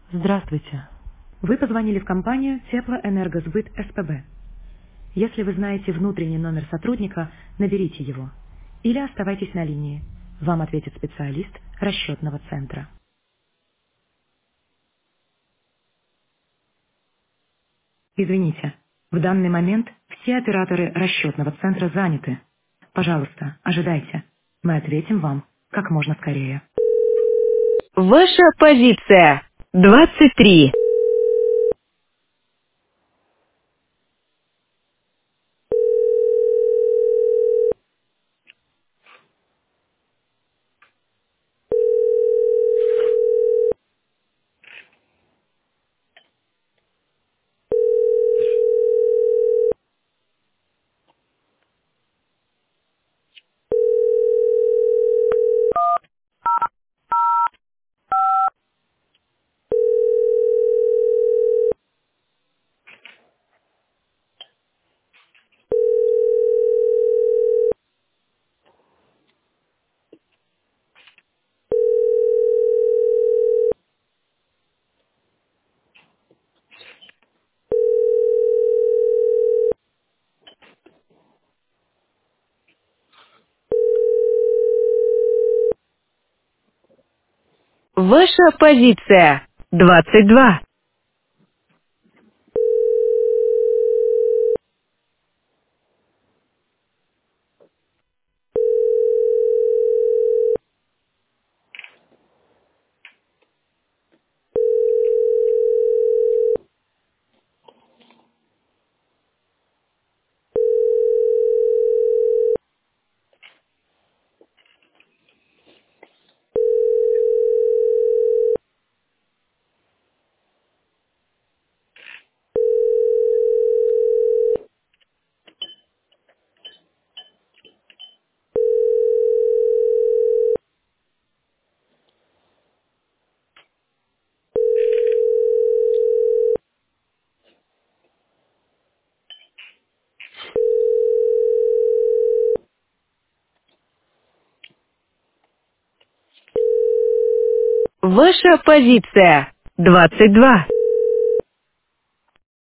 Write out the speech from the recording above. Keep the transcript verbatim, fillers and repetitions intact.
Здравствуйте. Вы позвонили в компанию Теплоэнергосбыт СПБ. Если вы знаете внутренний номер сотрудника, наберите его. Или оставайтесь на линии. Вам ответит специалист расчетного центра. Извините, в данный момент все операторы расчетного центра заняты. Пожалуйста, ожидайте. Мы ответим вам как можно скорее. Ваша позиция двадцать три. Ваша позиция двадцать два. Ваша позиция двадцать два.